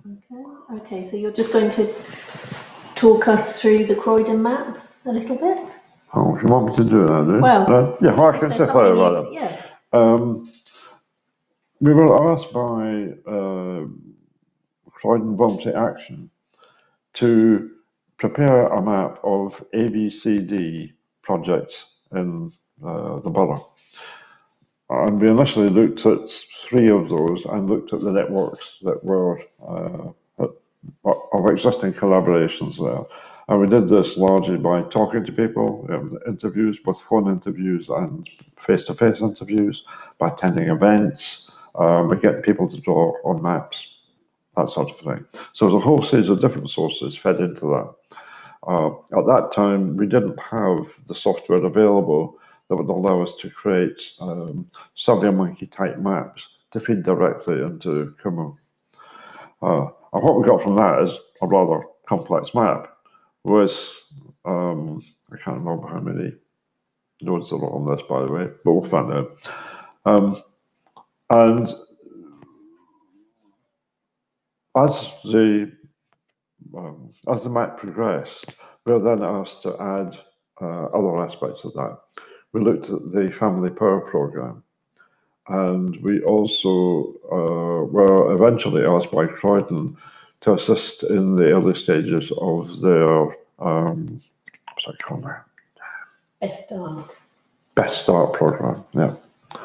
Okay, so you're just going to talk us through the Croydon map a little bit? Oh, if you want me to do that, then? Well, yeah, I can say something about it. Yeah. We were asked by Croydon Voluntary Action to prepare a map of ABCD projects in the borough. And we initially looked at 3 of those and looked at the networks that were of existing collaborations there. And we did this largely by talking to people, interviews, both phone interviews and face-to-face interviews, by attending events, by getting people to draw on maps, that sort of thing. So there's a whole series of different sources fed into that. At that time, we didn't have the software available that would allow us to create SurveyMonkey type maps to feed directly into Kumu. And what we got from that is a rather complex map with, I can't remember how many nodes there are on this, by the way, but we'll find out. And as the map progressed, we were then asked to add other aspects of that. We looked at the Family Power Programme, and we also were eventually asked by Croydon to assist in the early stages of their, what's that called now? Best Start programme, yeah.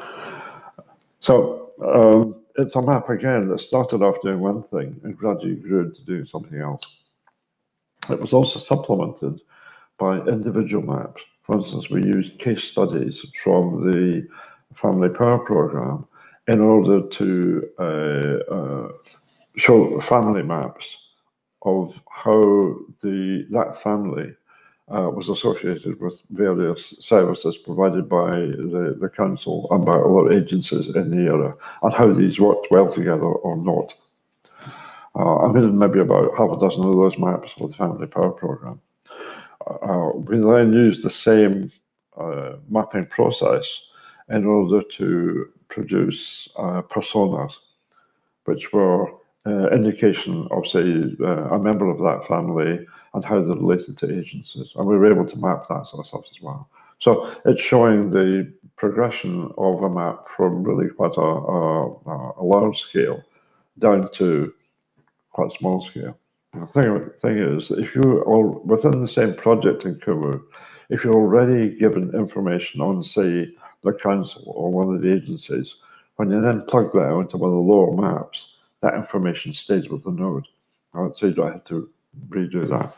So it's a map, again, that started off doing one thing and gradually grew into doing something else. It was also supplemented by individual maps. For instance, we used case studies from the Family Power Programme in order to show family maps of how that family was associated with various services provided by the council and by other agencies in the area, and how these worked well together or not. I made maybe about half a dozen of those maps for the Family Power Programme. We then used the same mapping process in order to produce personas, which were indication of, say, a member of that family and how they're related to agencies. And we were able to map that sort of stuff as well. So it's showing the progression of a map from really quite a large scale down to quite small scale. The thing is, if you are within the same project in Kumu, if you're already given information on, say, the council or one of the agencies, when you then plug that into one of the lower maps, that information stays with the node. So you don't have to redo that.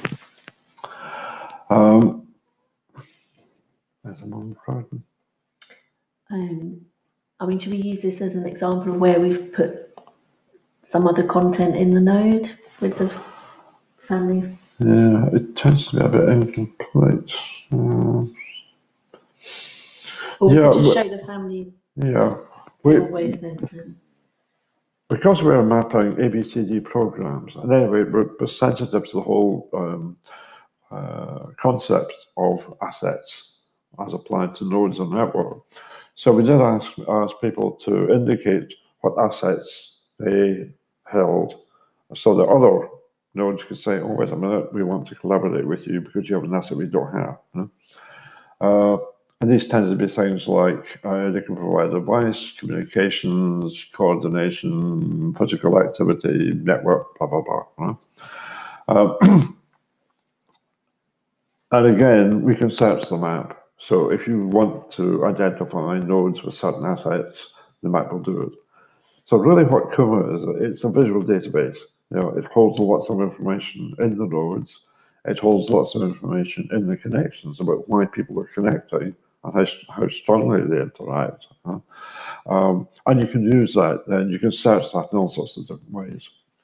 There's another problem. I mean, should we use this as an example of where we've put some other content in the node with the families? Yeah, it tends to be a bit incomplete. Or we could just show the family. Yeah. Because we're mapping ABCD programs, and anyway, we're sensitive to the whole concept of assets as applied to nodes and network. So we did ask people to indicate what assets they held, so that other nodes could say, oh, wait a minute, we want to collaborate with you because you have an asset we don't have. And these tend to be things like they can provide advice, communications, coordination, physical activity, network, blah, blah, blah. And again, we can search the map. So if you want to identify nodes with certain assets, the map will do it. So really what Kumu is, it's a visual database. It holds lots of information in the nodes. It holds lots of information in the connections about why people are connecting and how strongly they interact. And you can use that, and you can search that in all sorts of different ways.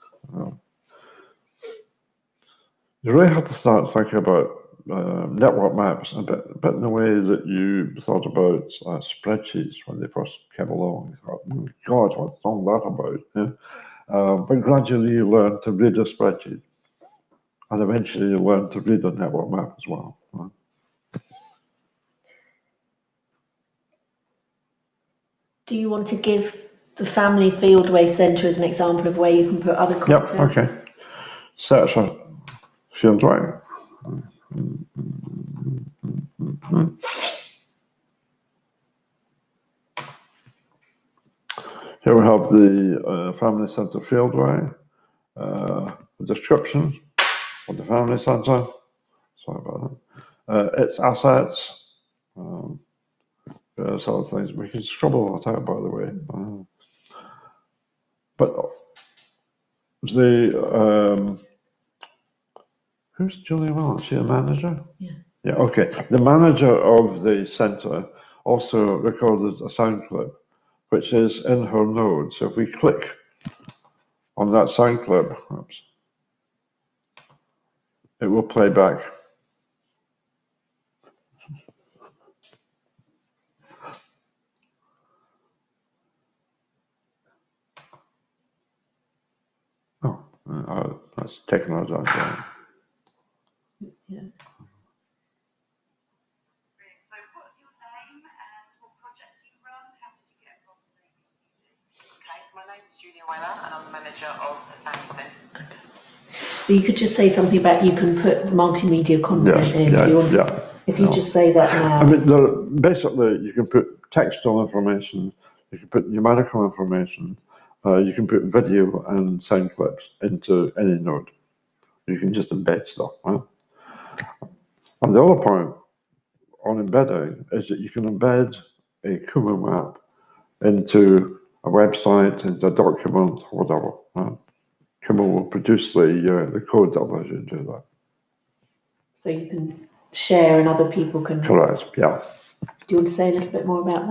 You really have to start thinking about network maps a bit in the way that you thought about spreadsheets when they first came along. You thought, oh, God, what's all that about? Yeah? But gradually you learn to read a spreadsheet, and eventually you learn to read a network map as well. Do you want to give the Family Fieldway Centre as an example of where you can put other Yep, content. okay. Search a Fieldway. Here we have the Family Centre Fieldway, the description of the Family Centre. Sorry about that. Its assets. There's other things. We can scribble that out, by the way. But the who's Julia Willis? Is she a manager? Yeah. Yeah. Okay. The manager of the centre also recorded a sound clip, which is in her node. So if we click on that sound clip, oops, it will play back. Oh, that's technology. Yeah. So what's your name and what project do you run? How did you get involved in ABCD? Okay, so my name is Julia Weller and I'm the manager of the Family Centre. So you could just say something about you can put multimedia content in. Yeah, Do you want to, yeah. if you just say that now. I mean, basically, you can put textual information, you can put numerical information, you can put video and sound clips into any node. You can just embed stuff, right? And the other point on embedding is that you can embed a Kumu map into a website, into a document, whatever. Right? Kumu will produce the code that allows you to do that. So you can share and other people can. Correct, yeah. Do you want to say a little bit more about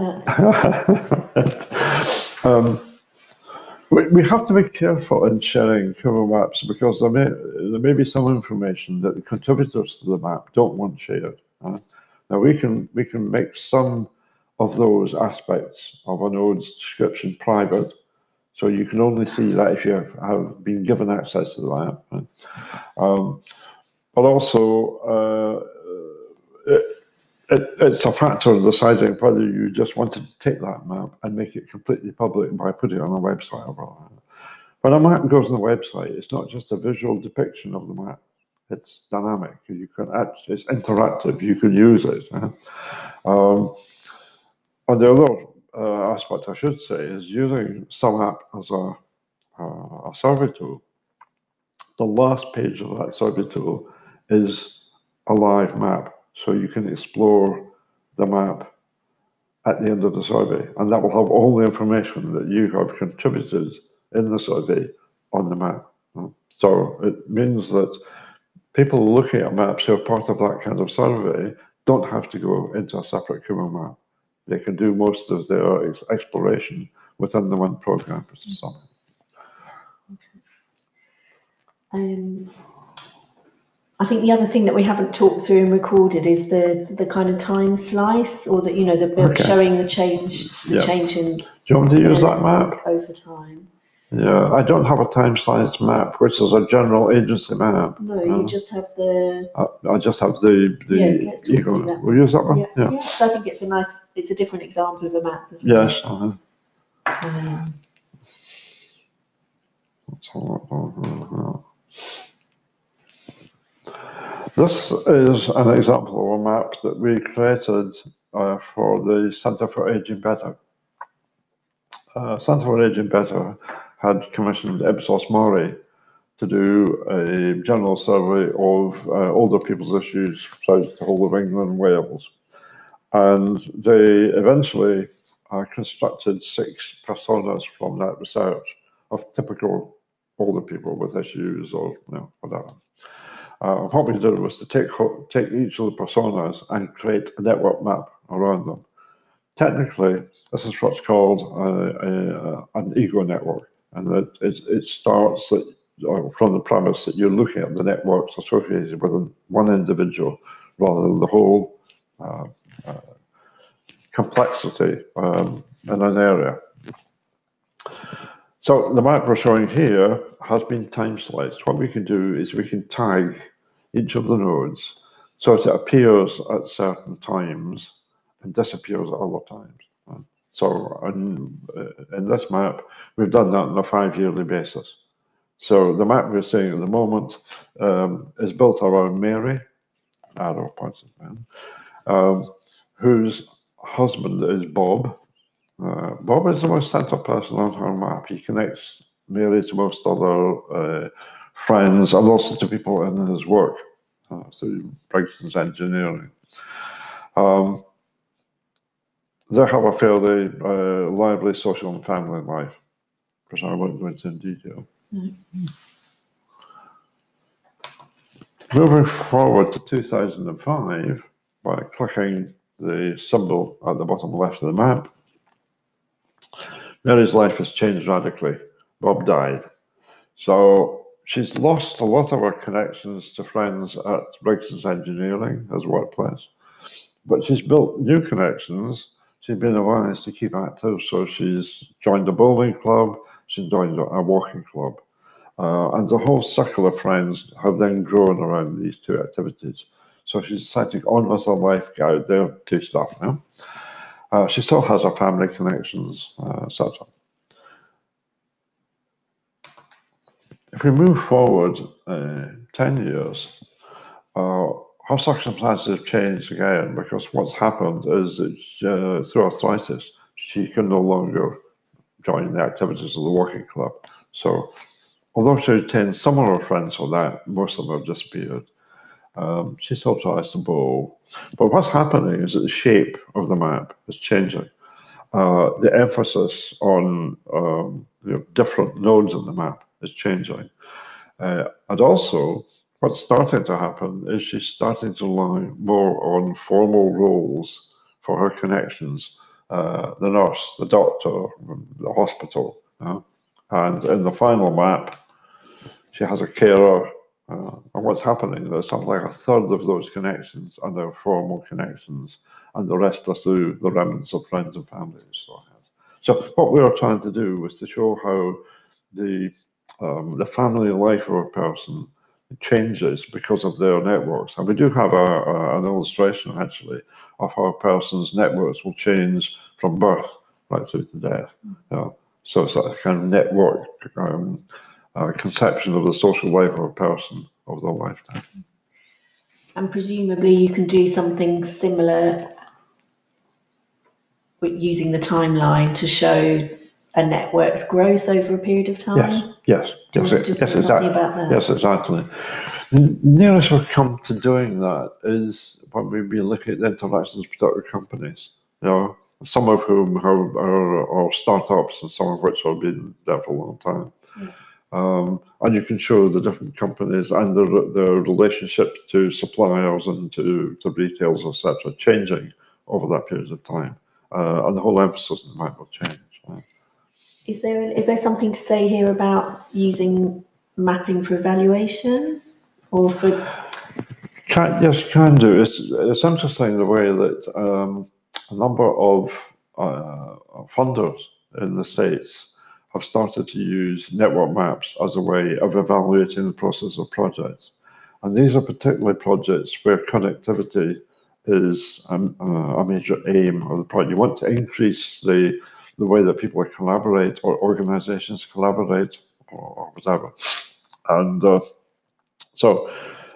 that? We have to be careful in sharing Kumu maps because there may be some information that the contributors to the map don't want shared. Now we can make some of those aspects of a node's description private, so you can only see that if you have been given access to the map. But also, it's a factor of deciding whether you just wanted to take that map and make it completely public by putting it on a website or not. When a map goes on the website, it's not just a visual depiction of the map. It's dynamic. You can it's interactive. You can use it. And the other aspect I should say is using SumApp as a survey tool. The last page of that survey tool is a live map, so you can explore the map at the end of the survey, and that will have all the information that you have contributed in the survey on the map. So it means that people looking at maps who are part of that kind of survey don't have to go into a separate Kumu map. They can do most of their exploration within the one program, which is SumApp. I think the other thing that we haven't talked through and recorded is the kind of time slice, or the showing the change in. Do you want to use that map over time? Yeah, I don't have a time slice map, which is a general agency map. No, you just have the. I just have the. Yes, let's talk through that. We'll use that one. Yeah. So I think it's a different example of a map as well. Yes. This is an example of a map that we created for the Centre for Ageing Better. Centre for Ageing Better had commissioned Ipsos Mori to do a general survey of older people's issues throughout the whole of England and Wales. And they eventually constructed 6 personas from that research of typical older people with issues or whatever. What we did was to take each of the personas and create a network map around them. Technically, this is what's called an ego network, and that it starts from the premise that you're looking at the networks associated with one individual rather than the whole complexity in an area. So the map we're showing here has been time sliced. What we can do is we can tag each of the nodes so that it appears at certain times and disappears at other times. So in this map, we've done that on a 5-yearly basis. So the map we're seeing at the moment is built around Mary, arrow points whose husband is Bob. Bob is the most central person on her map. He connects Mary to most other friends and also to people in his work through Briggson's engineering. They have a fairly lively social and family life, which I won't go into in detail. Mm-hmm. Moving forward to 2005, by clicking the symbol at the bottom left of the map, Mary's life has changed radically. Bob died. So she's lost a lot of her connections to friends at Briggson's Engineering, his workplace, but she's built new connections. She's been advised to keep active, so she's joined a bowling club, she's joined a walking club. And the whole circle of friends have then grown around these two activities. So she's decided to go on with her life, get out there, do stuff now. She still has her family connections, etc. If we move forward 10 years, her circumstances have changed again, because what's happened is that through arthritis, she can no longer join the activities of the walking club. So although she retains some of her friends for that, most of them have disappeared. She still tries to bowl. But what's happening is that the shape of the map is changing. The emphasis on different nodes in the map is changing. And also, what's starting to happen is she's starting to rely more on formal roles for her connections. The nurse, the doctor, the hospital. And in the final map, she has a carer. And what's happening, there's something like a third of those connections are now formal connections, and the rest are through the remnants of friends and family. So what we were trying to do was to show how the family life of a person changes because of their networks. And we do have an illustration, actually, of how a person's networks will change from birth right through to death. So it's a kind of network conception of the social life of a person over their lifetime. And presumably you can do something similar with using the timeline to show a network's growth over a period of time? Yes, exactly. About that? Yes, exactly. The nearest we've come to doing that is when we've been looking at the interactions with other companies, some of whom are startups and some of which have been there for a long time. And you can show the different companies and their relationship to suppliers and to retailers, etc., changing over that period of time. And the whole emphasis in the map will change. Right? Is there something to say here about using mapping for evaluation, or for? Yes, you can do. It's interesting the way that a number of funders in the States have started to use network maps as a way of evaluating the process of projects. And these are particularly projects where connectivity is a major aim of the project. You want to increase the way that people collaborate or organizations collaborate or whatever. And so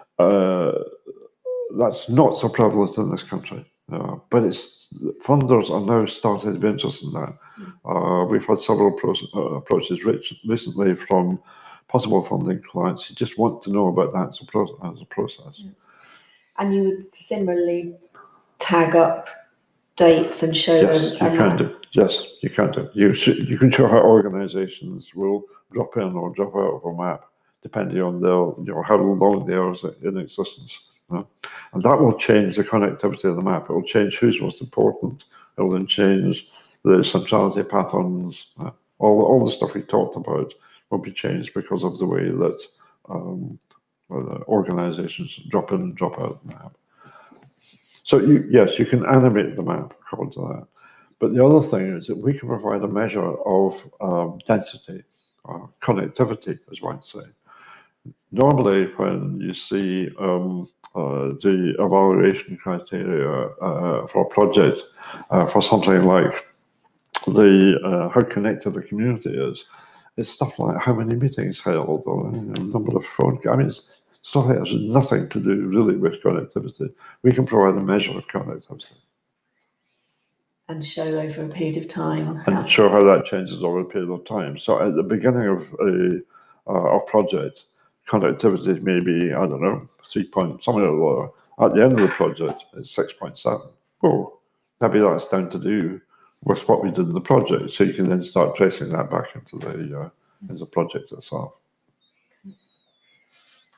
that's not so prevalent in this country. But funders are now starting to be interested in that. We've had several approaches recently from possible funding clients who just want to know about that as a process. Yeah. And you would similarly tag up dates and show Yes, you can do. Yes, you can do. You can show how organizations will drop in or drop out of a map depending on their how long they are in existence. And that will change the connectivity of the map. It will change who's most important. It will then change the centrality patterns. All the stuff we talked about will be changed because of the way that organizations drop in and drop out of the map. So yes, you can animate the map according to that. But the other thing is that we can provide a measure of density, connectivity, as one say. Normally, when you see the evaluation criteria for a project, for something like how connected the community is. It's stuff like how many meetings held or number of phone. I mean, it's stuff that has nothing to do really with connectivity. We can provide a measure of connectivity. And show over a period of time. And show how that changes over a period of time. So at the beginning of a project, connectivity may be, I don't know, 3 point something or other. At the end of the project, it's 6.7. Oh, maybe that's down to do with what we did in the project. So you can then start tracing that back into the project itself.